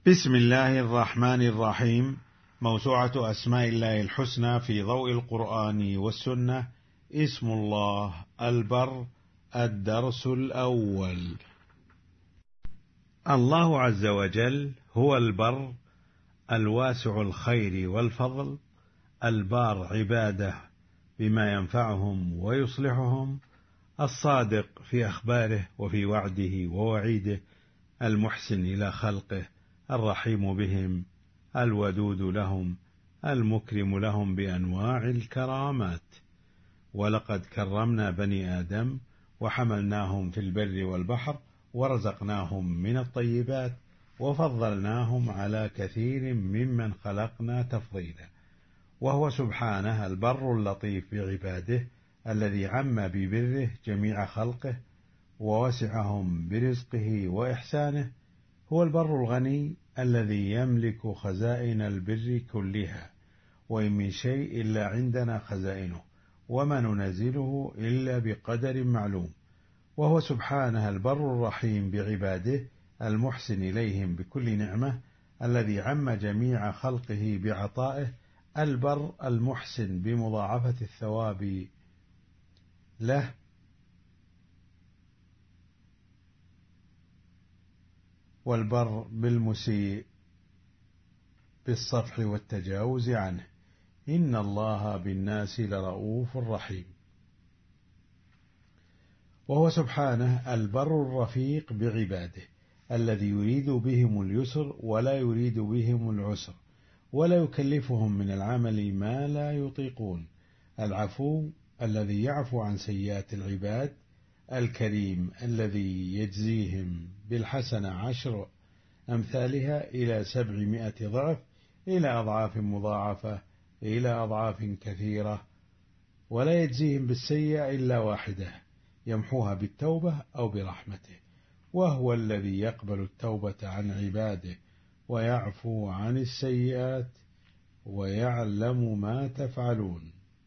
بسم الله الرحمن الرحيم. موسوعة أسماء الله الحسنى في ضوء القرآن والسنة. اسم الله البر. الدرس الأول. الله عز وجل هو البر الواسع الخير والفضل، البار عباده بما ينفعهم ويصلحهم، الصادق في أخباره وفي وعده ووعيده، المحسن إلى خلقه، الرحيم بهم، الودود لهم، المكرم لهم بأنواع الكرامات. ولقد كرمنا بني آدم وحملناهم في البر والبحر ورزقناهم من الطيبات وفضلناهم على كثير ممن خلقنا تفضيلا. وهو سبحانه البر اللطيف بعباده الذي عم ببره جميع خلقه ووسعهم برزقه وإحسانه. هو البر الغني الذي يملك خزائن البر كلها، وإن من شيء إلا عندنا خزائنه وما ننزله إلا بقدر معلوم. وهو سبحانه البر الرحيم بعباده المحسن إليهم بكل نعمة الذي عم جميع خلقه بعطائه، البر المحسن بمضاعفة الثواب له، والبر بالمسيء بالصفح والتجاوز عنه. إن الله بالناس لرؤوف رحيم. وهو سبحانه البر الرفيق بعباده الذي يريد بهم اليسر ولا يريد بهم العسر، ولا يكلفهم من العمل ما لا يطيقون، العفو الذي يعفو عن سيئات العباد، الكريم الذي يجزيهم بالحسنة 10 أمثالها إلى 700 ضعف، إلى أضعاف مضاعفة، إلى أضعاف كثيرة، ولا يجزيهم بالسيئة إلا واحدة يمحوها بالتوبة أو برحمته. وهو الذي يقبل التوبة عن عباده ويعفو عن السيئات ويعلم ما تفعلون.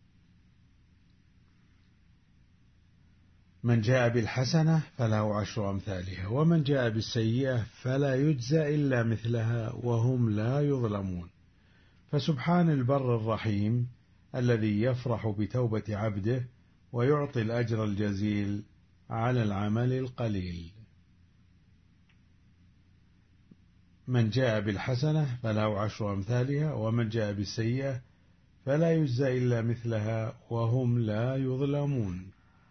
من جاء بالحسنة فله 10 أمثالها، ومن جاء بالسيئة فلا يجزى إلا مثلها وهم لا يظلمون. فسبحان البر الرحيم الذي يفرح بتوبة عبده ويعطي الأجر الجزيل على العمل القليل. من جاء بالحسنة فله 10 أمثالها، ومن جاء بالسيئة فلا يجزى إلا مثلها وهم لا يظلمون.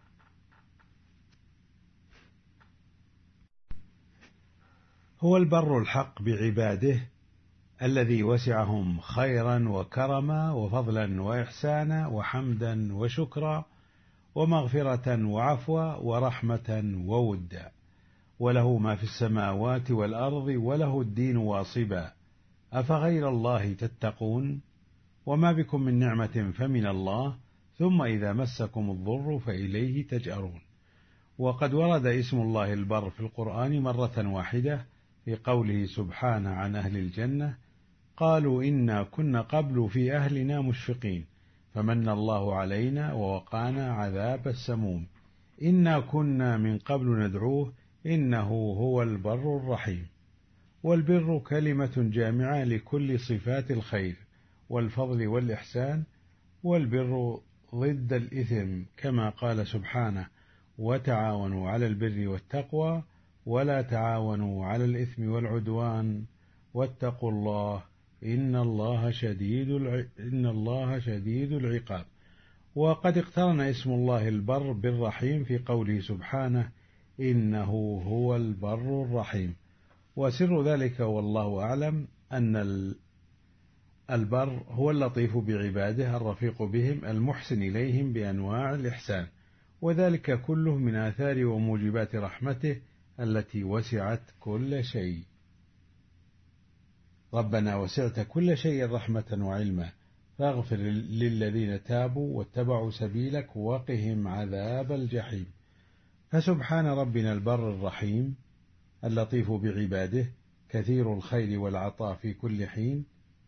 هو البر الحق بعباده الذي وسعهم خيرا وكرما وفضلا وإحسانا وحمدا وشكرا ومغفرة وعفوا ورحمة وودا، وله ما في السماوات والأرض وله الدين واصبا. أفغير الله تتقون؟ وما بكم من نعمة فمن الله، ثم إذا مسكم الضر فإليه تجأرون. وقد ورد اسم الله البر في القرآن مرة واحدة في قوله سبحانه عن أهل الجنة: قالوا إنا كنا قبل في أهلنا مشفقين فمن الله علينا ووقانا عذاب السموم إنا كنا من قبل ندعوه إنه هو البر الرحيم. والبر كلمة جامعة لكل صفات الخير والفضل والإحسان، والبر ضد الإثم كما قال سبحانه: وتعاونوا على البر والتقوى ولا تعاونوا على الإثم والعدوان واتقوا الله إن الله شديد العقاب. وقد اقترن اسم الله البر بالرحيم في قوله سبحانه: إنه هو البر الرحيم. وسر ذلك والله أعلم أن البر هو اللطيف بعباده الرفيق بهم المحسن إليهم بأنواع الإحسان، وذلك كله من آثار وموجبات رحمته التي وسعت كل شيء. ربنا وسعت كل شيء رحمة وعلما فاغفر للذين تابوا واتبعوا سبيلك وقهم عذاب الجحيم. فسبحان ربنا البر الرحيم اللطيف بعباده كثير الخير والعطاء في كل حين،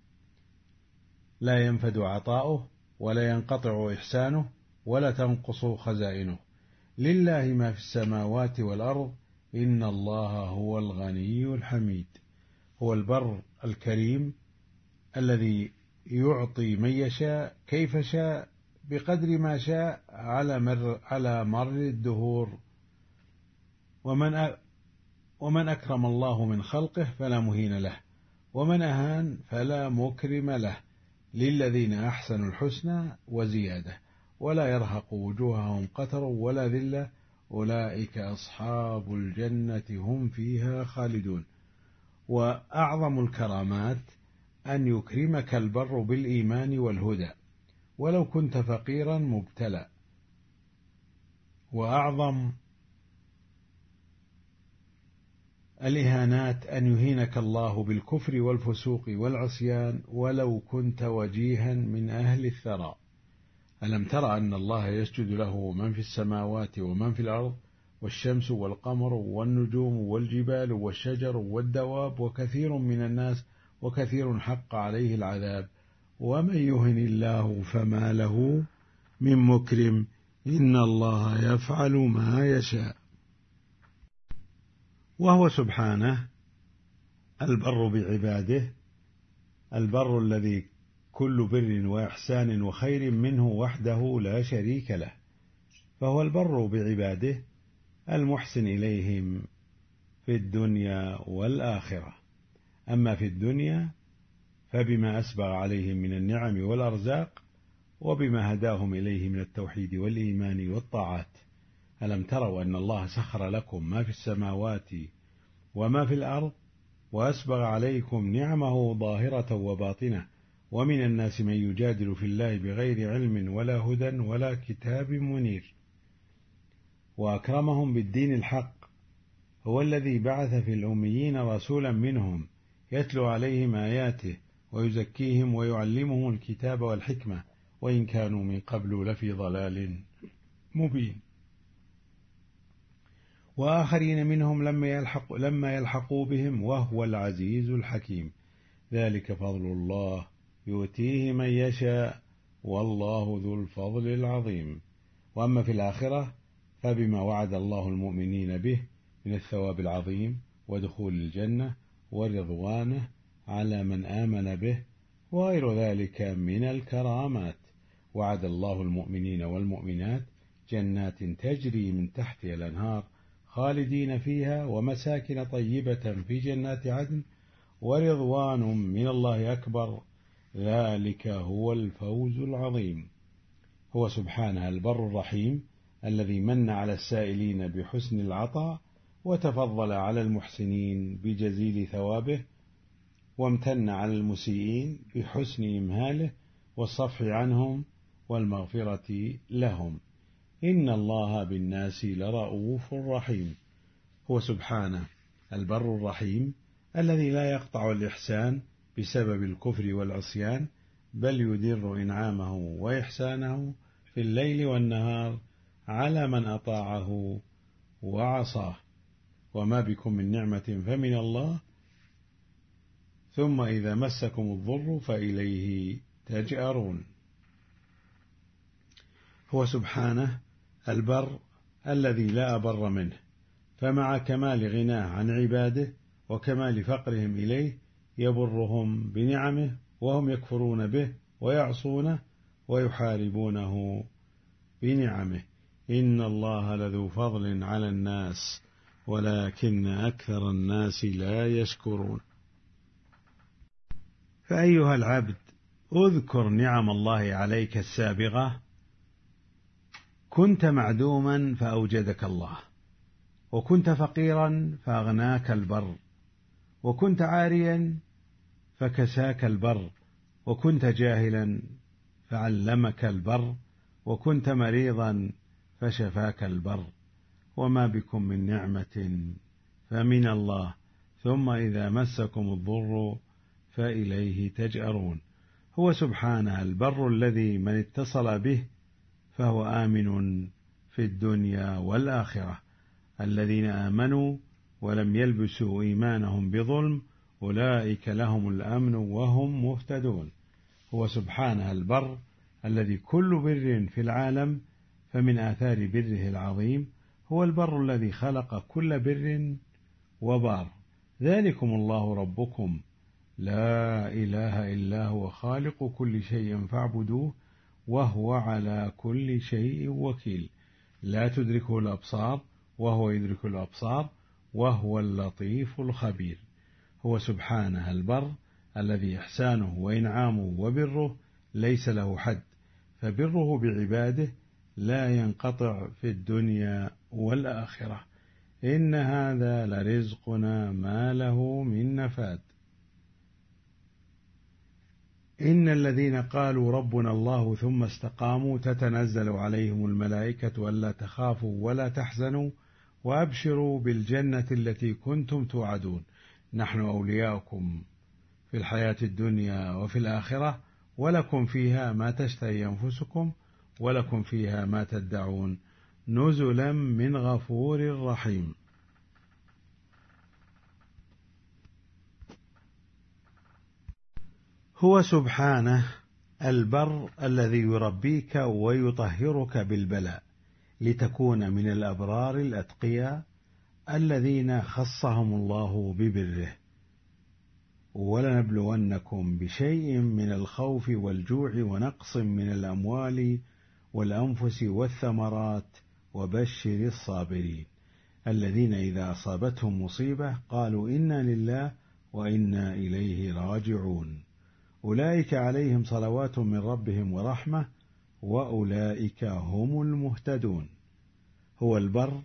لا ينفد عطاؤه ولا ينقطع إحسانه ولا تنقص خزائنه. لله ما في السماوات والأرض إن الله هو الغني الحميد. هو البر الكريم الذي يعطي من يشاء كيف شاء بقدر ما شاء على مر الدهور. ومن أكرم الله من خلقه فلا مهين له، ومن أهان فلا مكرم له. للذين أحسنوا الحسنى وزيادة، ولا يرهق وجوههم قتر ولا ذلة، أولئك أصحاب الجنة هم فيها خالدون. وأعظم الكرامات أن يكرمك البر بالإيمان والهدى ولو كنت فقيرا مبتلى. وأعظم الإهانات أن يهينك الله بالكفر والفسوق والعصيان ولو كنت وجيها من أهل الثراء. ألم تر أن الله يسجد له من في السماوات ومن في الأرض، والشمس والقمر والنجوم والجبال والشجر والدواب وكثير من الناس وكثير حق عليه العذاب، ومن يهن الله فما له من مكرم، إن الله يفعل ما يشاء. وهو سبحانه البر بعباده، البر الذي كل بر وإحسان وخير منه وحده لا شريك له، فهو البر بعباده المحسن إليهم في الدنيا والآخرة. أما في الدنيا فبما أسبغ عليهم من النعم والأرزاق، وبما هداهم إليه من التوحيد والإيمان والطاعات. ألم تروا أن الله سخر لكم ما في السماوات وما في الأرض، وأسبغ عليكم نعمه ظاهرة وباطنة، ومن الناس من يجادل في الله بغير علم ولا هدى ولا كتاب منير. وأكرمهم بالدين الحق، هو الذي بعث في الأميين رسولا منهم يتلو عليهم آياته ويزكيهم ويعلمهم الكتاب والحكمة، وإن كانوا من قبل لفي ضلال مبين. وآخرين منهم لما يلحقوا بهم، وهو العزيز الحكيم. ذلك فضل الله يؤتيه من يشاء، والله ذو الفضل العظيم. وأما في الآخرة فبما وعد الله المؤمنين به من الثواب العظيم ودخول الجنة ورضوانه على من آمن به وغير ذلك من الكرامات. وعد الله المؤمنين والمؤمنات جنات تجري من تحتها الأنهار خالدين فيها، ومساكن طيبة في جنات عدن، ورضوان من الله أكبر، ذلك هو الفوز العظيم. هو سبحانه البر الرحيم الذي من على السائلين بحسن العطاء، وتفضل على المحسنين بجزيل ثوابه، وامتن على المسيئين بحسن إمهاله والصفح عنهم والمغفرة لهم. إن الله بالناس لرؤوف رحيم. هو سبحانه البر الرحيم الذي لا يقطع الإحسان بسبب الكفر والعصيان، بل يدر إنعامه وإحسانه في الليل والنهار على من أطاعه وعصاه. وما بكم من نعمة فمن الله، ثم إذا مسكم الضر فإليه تجأرون. هو سبحانه البر الذي لا أبر منه، فمع كمال غناه عن عباده وكمال فقرهم إليه يبرهم بنعمه، وهم يكفرون به ويعصونه ويحاربونه بنعمه. إن الله لذو فضل على الناس ولكن أكثر الناس لا يشكرون. فأيها العبد، اذكر نعم الله عليك السابغة. كنت معدوما فأوجدك الله، وكنت فقيرا فأغناك البر، وكنت عاريا فكساك البر، وكنت جاهلا فعلمك البر، وكنت مريضا فشفاك البر. وما بكم من نعمة فمن الله، ثم إذا مسكم الضر فإليه تجأرون. هو سبحانه البر الذي من اتصل به فهو آمن في الدنيا والآخرة. الذين آمنوا ولم يلبسوا إيمانهم بظلم أولئك لهم الأمن وهم مهتدون. هو سبحانه البر الذي كل بر في العالم، فمن آثار بره العظيم هو البر الذي خلق كل بر وبار، ذلكم الله ربكم لا إله إلا هو خالق كل شيء فاعبدوه وهو على كل شيء وكيل لا تدركه الأبصار وهو يدرك الأبصار وهو اللطيف الخبير. هو سبحانه البر الذي إحسانه وإنعامه وبره ليس له حد، فبره بعباده لا ينقطع في الدنيا والآخرة. إن هذا لرزقنا ما له من نفاد. إن الذين قالوا ربنا الله ثم استقاموا تتنزل عليهم الملائكة ألا تخافوا ولا تحزنوا وأبشروا بالجنة التي كنتم توعدون نحن أولياؤكم في الحياة الدنيا وفي الآخرة ولكم فيها ما تشتهي أنفسكم ولكم فيها ما تدعون نزلا من غفور رحيم. هو سبحانه البر الذي يربيك ويطهرك بالبلاء لتكون من الأبرار الأتقياء الذين خصهم الله ببره. ولنبلونكم بشيء من الخوف والجوع ونقص من الأموال والأنفس والثمرات وبشر الصابرين الذين إذا أصابتهم مصيبة قالوا إنا لله وإنا إليه راجعون أولئك عليهم صلوات من ربهم ورحمة وأولئك هم المهتدون. هو البر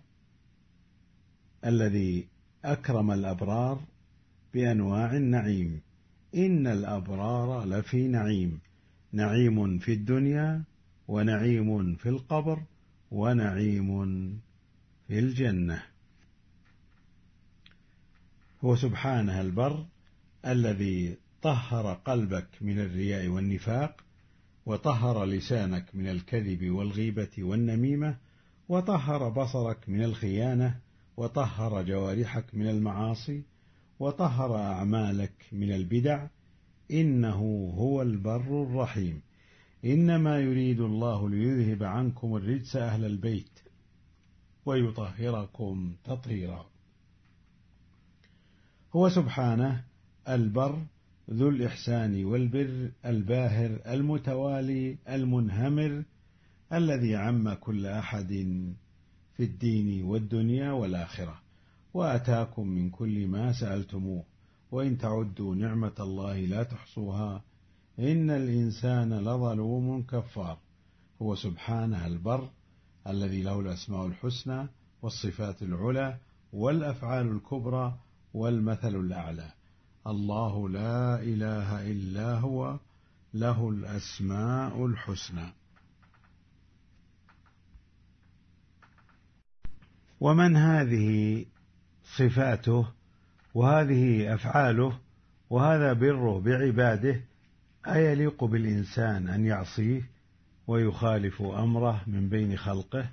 الذي أكرم الأبرار بأنواع النعيم. إن الأبرار لفي نعيم، نعيم في الدنيا ونعيم في القبر ونعيم في الجنة. هو سبحانه البر الذي طهر قلبك من الرياء والنفاق وطهر لسانك من الكذب والغيبة والنميمة وطهر بصرك من الخيانة وطهر جوارحك من المعاصي وطهر أعمالك من البدع. إنه هو البر الرحيم. إنما يريد الله ليذهب عنكم الرجس أهل البيت ويطهركم تطهيرا. هو سبحانه البر ذو الإحسان والبر الباهر المتوالي المنهمر الذي عم كل أحد في الدين والدنيا والآخرة وآتاكم من كل ما سألتموه وإن تعدوا نعمة الله لا تحصوها إن الإنسان لظلوم كفار. هو سبحانه البر الذي له الأسماء الحسنى والصفات العلى والأفعال الكبرى والمثل الأعلى. الله لا إله إلا هو له الأسماء الحسنى. ومن هذه صفاته وهذه أفعاله وهذا بره بعباده أيليق بالإنسان أن يعصيه ويخالف أمره من بين خلقه؟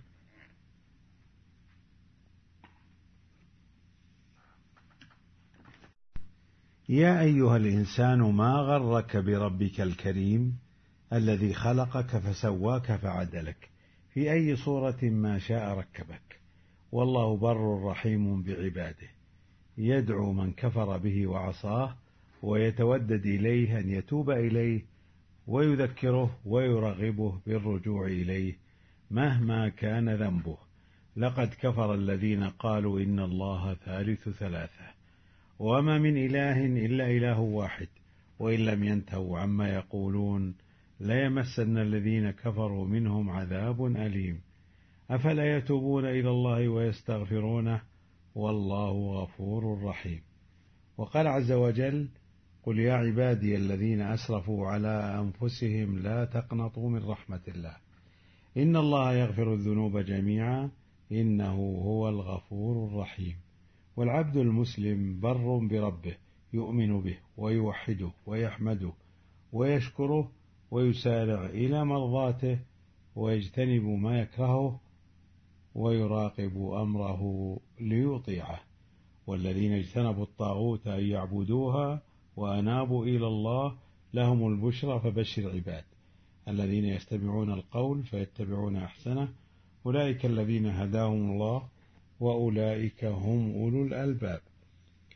يا أيها الإنسان ما غرك بربك الكريم الذي خلقك فسواك فعدلك في أي صورة ما شاء ركبك. والله بر رحيم بعباده يدعو من كفر به وعصاه ويتودد إليه أن يتوب إليه ويذكره ويرغبه بالرجوع إليه مهما كان ذنبه. لقد كفر الذين قالوا إن الله ثالث ثلاثة وما من إله إلا إله واحد وإن لم ينتهوا عما يقولون ليمسن الذين كفروا منهم عذاب أليم. أفلا يتوبون إلى الله ويستغفرونه والله غفور رحيم. وقال عز وجل قل يا عبادي الذين أسرفوا على أنفسهم لا تقنطوا من رحمة الله إن الله يغفر الذنوب جميعا إنه هو الغفور الرحيم. والعبد المسلم بر بربه يؤمن به ويوحده ويحمده ويشكره ويسارع إلى مرضاته ويجتنب ما يكرهه ويراقب أمره ليطيعه. والذين اجتنبوا الطاغوت أن يعبدوها وأنابوا إلى الله لهم البشرى فبشر عباد الذين يستمعون القول فيتبعون أحسنه أولئك الذين هداهم الله وأولئك هم أولو الألباب.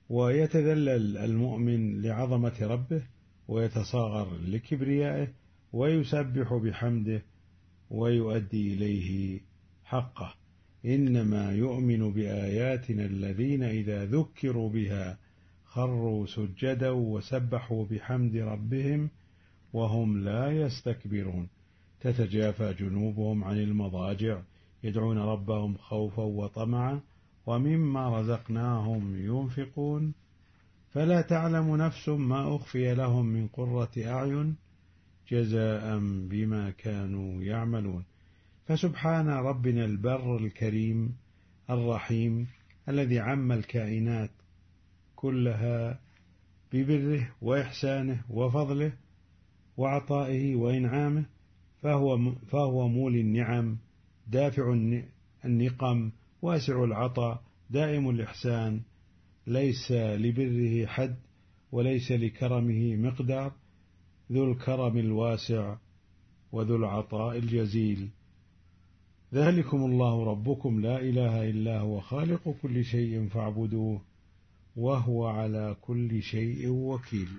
ويتذلل المؤمن لعظمة ربه ويتصاغر لكبريائه ويسبح بحمده ويؤدي إليه حقه. إنما يؤمن بآياتنا الذين إذا ذكروا بها خروا سجدا وسبحوا بحمد ربهم وهم لا يستكبرون. تتجافى جنوبهم عن المضاجع يدعون ربهم خوفا وطمعا ومما رزقناهم ينفقون فلا تعلم نفس ما أخفي لهم من قرة أعين جزاء بما كانوا يعملون. فسبحان ربنا البر الكريم الرحيم الذي عم الكائنات كلها ببره وإحسانه وفضله وعطائه وإنعامه، فهو مولي النعم دافع النقم واسع العطاء دائم الإحسان، ليس لبره حد وليس لكرمه مقدار، ذو الكرم الواسع وذو العطاء الجزيل. ذلكم الله ربكم لا إله إلا هو خالق كل شيء فاعبدوه وهو على كل شيء وكيل.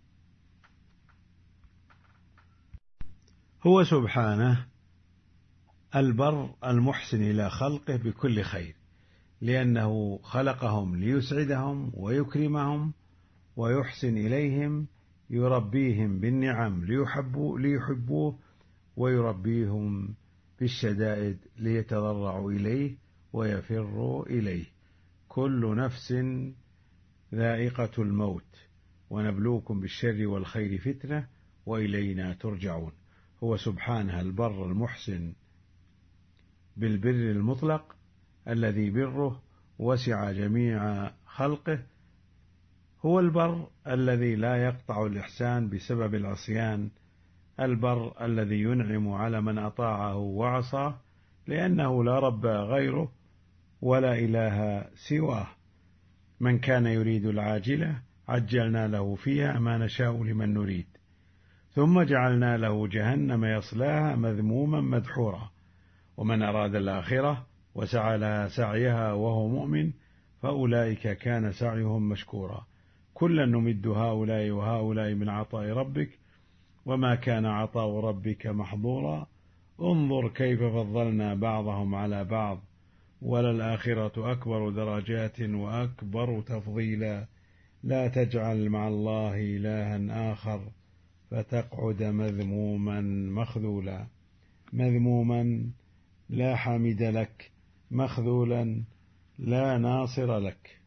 هو سبحانه البر المحسن إلى خلقه بكل خير، لأنه خلقهم ليسعدهم ويكرمهم ويحسن إليهم، يربيهم بالنعم ليحبوه ويربيهم بالشدائد ليتضرعوا إليه ويفروا إليه. كل نفس ذائقة الموت ونبلوكم بالشر والخير فتنة وإلينا ترجعون. هو سبحانه البر المحسن بالبر المطلق الذي بره وسع جميع خلقه. هو البر الذي لا يقطع الإحسان بسبب العصيان، البر الذي ينعم على من أطاعه وعصاه، لأنه لا رب غيره ولا إله سواه. من كان يريد العاجلة عجلنا له فيها ما نشاء لمن نريد، ثم جعلنا له جهنم يصلاها مذموما مدحورا. ومن أراد الآخرة وسعى لها سعيها وهو مؤمن فأولئك كان سعيهم مشكورا. كلا نمد هؤلاء وهؤلاء من عطاء ربك وما كان عطاء ربك محظورا. انظر كيف فضلنا بعضهم على بعض وللآخرة أكبر درجات وأكبر تفضيلا. لا تجعل مع الله إلها آخر فتقعد مذموما مخذولا. مذموما لا حامد لك، مخذولا لا ناصر لك.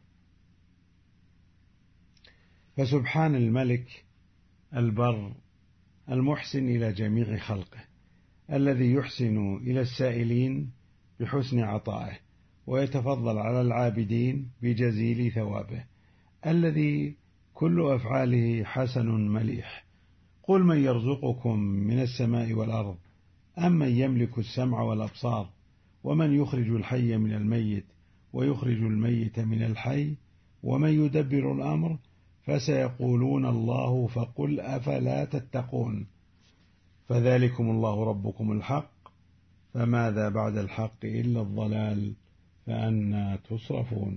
فسبحان الملك البر المحسن إلى جميع خلقه، الذي يحسن إلى السائلين بحسن عطائه ويتفضل على العابدين بجزيل ثوابه، الذي كل أفعاله حسن مليح. قل من يرزقكم من السماء والأرض أم من يملك السمع والأبصار ومن يخرج الحي من الميت ويخرج الميت من الحي ومن يدبر الأمر فسيقولون الله فقل أفلا تتقون. فذلكم الله ربكم الحق فماذا بعد الحق إلا الضلال فأنى تصرفون.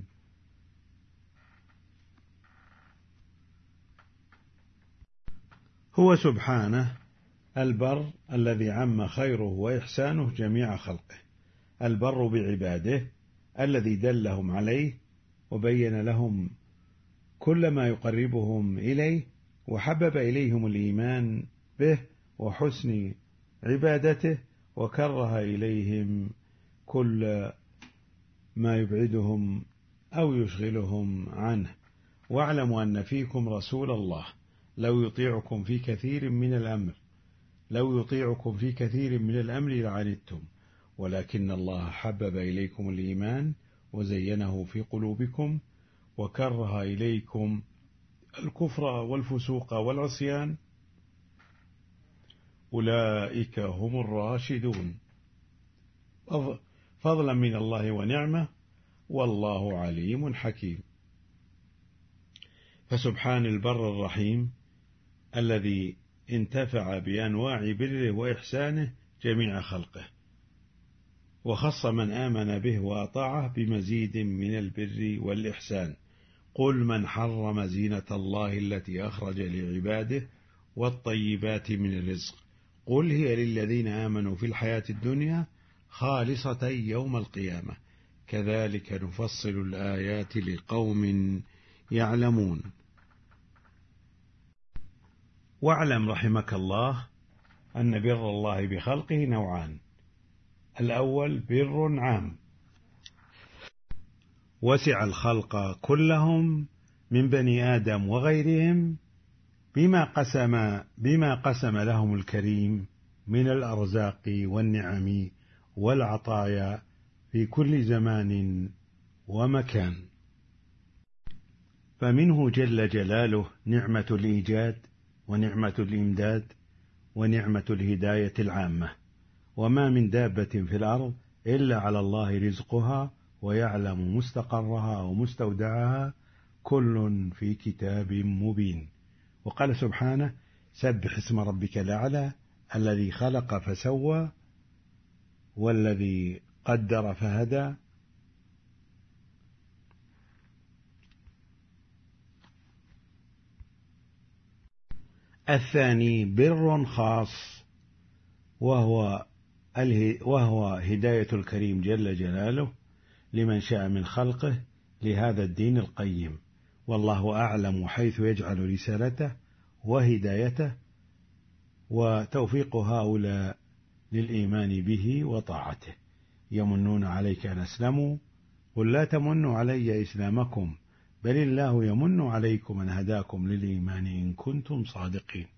هو سبحانه البر الذي عم خيره وإحسانه جميع خلقه، البر بعباده الذي دلهم عليه وبين لهم كل ما يقربهم إليه وحبب إليهم الإيمان به وحسن عبادته وكره إليهم كل ما يبعدهم أو يشغلهم عنه. واعلموا أن فيكم رسول الله لو يطيعكم في كثير من الأمر لعنتم ولكن الله حبب إليكم الإيمان وزينه في قلوبكم وكره إليكم الكفر والفسوق والعصيان أولئك هم الراشدون فضلا من الله ونعمة والله عليم حكيم. فسبحان البر الرحيم الذي انتفع بأنواع بره وإحسانه جميع خلقه، وخص من آمن به وأطاعه بمزيد من البر والإحسان. قل من حرم زينة الله التي أخرج لعباده والطيبات من الرزق قل هي للذين آمنوا في الحياة الدنيا خالصة يوم القيامة كذلك نفصل الآيات لقوم يعلمون. واعلم رحمك الله أن بر الله بخلقه نوعان: الأول بر عام وسع الخلق كلهم من بني آدم وغيرهم بما قسم لهم الكريم من الأرزاق والنعم والعطايا في كل زمان ومكان. فمنه جل جلاله نعمة الإيجاد ونعمة الإمداد ونعمة الهداية العامة، وما من دابة في الأرض إلا على الله رزقها ويعلم مستقرها ومستودعها كل في كتاب مبين. وقال سبحانه: سبح اسم ربك الأعلى الذي خلق فسوى والذي قدر فهدى. الثاني بر خاص وهو هداية الكريم جل جلاله لمن شاء من خلقه لهذا الدين القيم، والله أعلم حيث يجعل رسالته وهدايته وتوفيق هؤلاء للإيمان به وطاعته. يمنون عليك أن أسلموا قل لا تمنوا علي إسلامكم بل الله يمن عليكم أن هداكم للإيمان إن كنتم صادقين.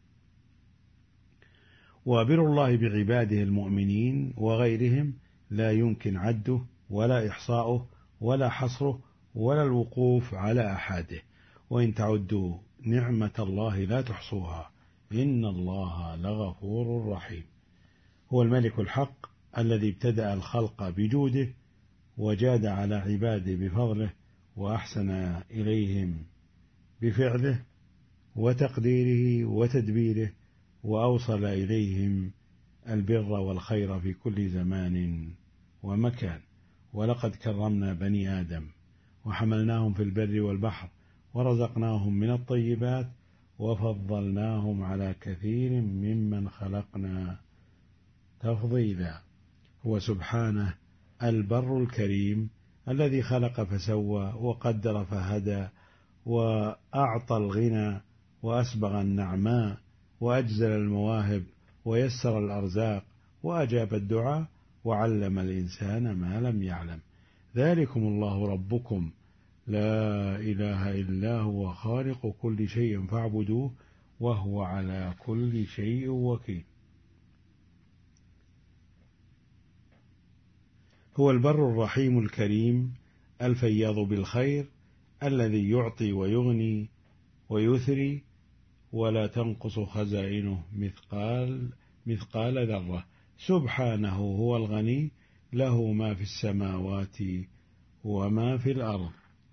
وبر الله بعباده المؤمنين وغيرهم لا يمكن عده ولا إحصاؤه ولا حصره ولا الوقوف على أحاده، وإن تعدوا نعمة الله لا تحصوها إن الله لغفور رحيم. هو الملك الحق الذي ابتدأ الخلق بجوده وجاد على عباده بفضله وأحسن إليهم بفعله وتقديره وتدبيره، وأوصل إليهم البر والخير في كل زمان ومكان. ولقد كرمنا بني آدم وحملناهم في البر والبحر ورزقناهم من الطيبات وفضلناهم على كثير ممن خلقنا تفضيلا. هو سبحانه البر الكريم الذي خلق فسوى وقدر فهدى وأعطى الغنى وأسبغ النعماء وأجزل المواهب ويسر الأرزاق وأجاب الدعاء وعلم الإنسان ما لم يعلم. ذلكم الله ربكم لا إله إلا هو خالق كل شيء فاعبدوه وهو على كل شيء وكيل. هو البر الرحيم الكريم الفياض بالخير الذي يعطي ويغني ويثري ولا تنقص خزائنه مثقال ذرة. سبحانه هو الغني له ما في السماوات وما في الأرض.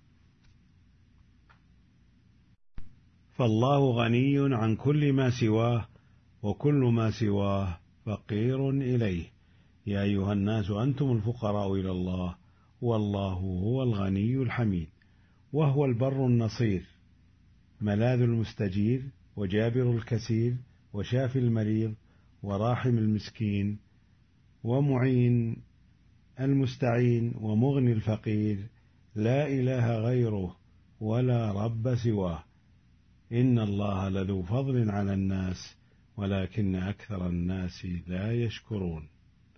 فالله غني عن كل ما سواه وكل ما سواه فقير إليه. يا أيها الناس أنتم الفقراء إلى الله والله هو الغني الحميد. وهو البر النصير ملاذ المستجير وجابر الكسير وشافي المريض وراحم المسكين ومعين المستعين ومغني الفقير، لا إله غيره ولا رب سواه. إن الله لذو فضل على الناس ولكن أكثر الناس لا يشكرون.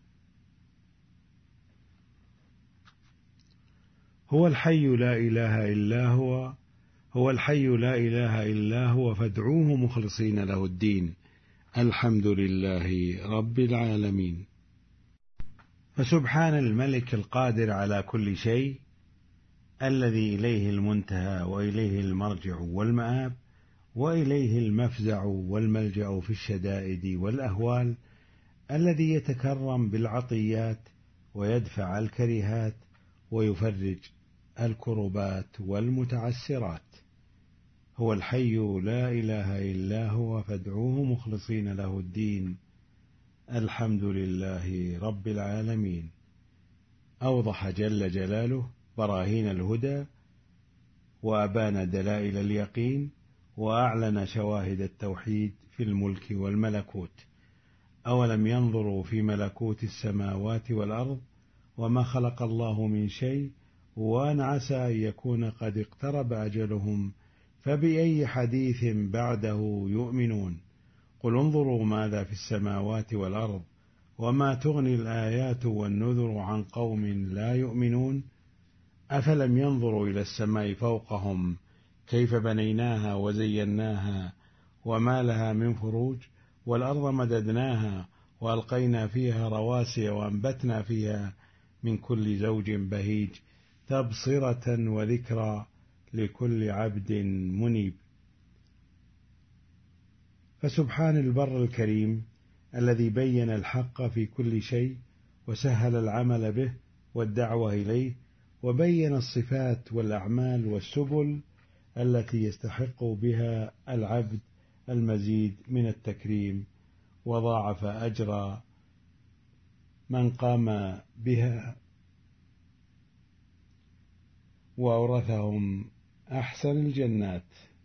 هو الحي لا إله إلا هو الحي لا إله إلا هو فادعوه مخلصين له الدين الحمد لله رب العالمين. فسبحان الملك القادر على كل شيء الذي إليه المنتهى وإليه المرجع والمآب وإليه المفزع والملجأ في الشدائد والأهوال، الذي يتكرم بالعطيات ويدفع الكريهات ويفرج الكربات والمتعسرات. هو الحي لا إله إلا هو فادعوه مخلصين له الدين الحمد لله رب العالمين. أوضح جل جلاله براهين الهدى وأبان دلائل اليقين، وأعلن شواهد التوحيد في الملك والملكوت. أولم ينظروا في ملكوت السماوات والأرض وما خلق الله من شيء وأن عسى أن يكون قد اقترب أجلهم فبأي حديث بعده يؤمنون. قل انظروا ماذا في السماوات والأرض وما تغني الآيات والنذر عن قوم لا يؤمنون. أفلم ينظروا إلى السماء فوقهم كيف بنيناها وزيناها وما لها من فروج، والأرض مددناها وألقينا فيها رواسي وأنبتنا فيها من كل زوج بهيج تبصرة وذكرى لكل عبد منيب. فسبحان البر الكريم الذي بين الحق في كل شيء وسهل العمل به والدعوة إليه، وبين الصفات والأعمال والسبل التي يستحق بها العبد المزيد من التكريم، وضاعف أجر من قام بها وأورثهم أحسن الجنات.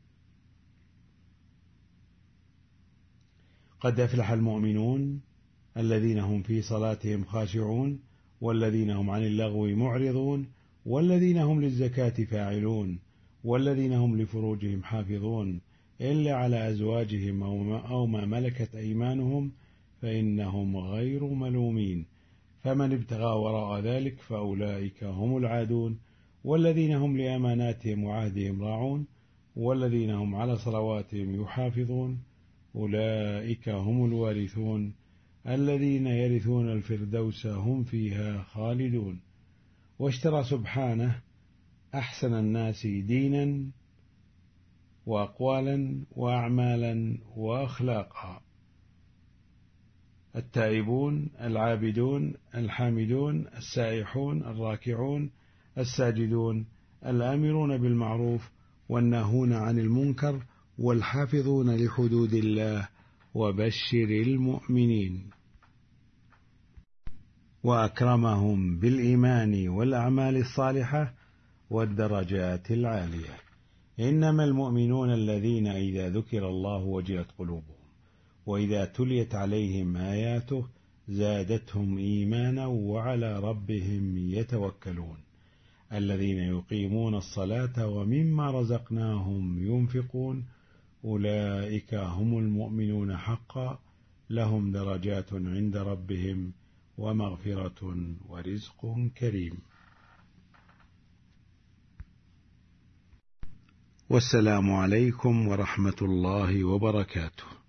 قد أفلح المؤمنون الذين هم في صلاتهم خاشعون والذين هم عن اللغو معرضون والذين هم للزكاة فاعلون والذين هم لفروجهم حافظون إلا على أزواجهم أو ما ملكت أيمانهم فإنهم غير ملومين، فمن ابتغى وراء ذلك فأولئك هم العادون، والذين هم لأماناتهم وعهدهم راعون والذين هم على صلواتهم يحافظون أولئك هم الوارثون الذين يرثون الفردوس هم فيها خالدون. واشترى سبحانه أحسن الناس دينا وأقوالا وأعمالا وأخلاقا: التائبون العابدون الحامدون السائحون الراكعون الساجدون الآمرون بالمعروف والناهون عن المنكر والحافظون لحدود الله وبشر المؤمنين. وأكرمهم بالإيمان والأعمال الصالحة والدرجات العالية. إنما المؤمنون الذين إذا ذكر الله وجلت قلوبهم وإذا تليت عليهم آياته زادتهم إيمانا وعلى ربهم يتوكلون الذين يقيمون الصلاة ومما رزقناهم ينفقون أولئك هم المؤمنون حقا لهم درجات عند ربهم ومغفرة ورزق كريم. والسلام عليكم ورحمة الله وبركاته.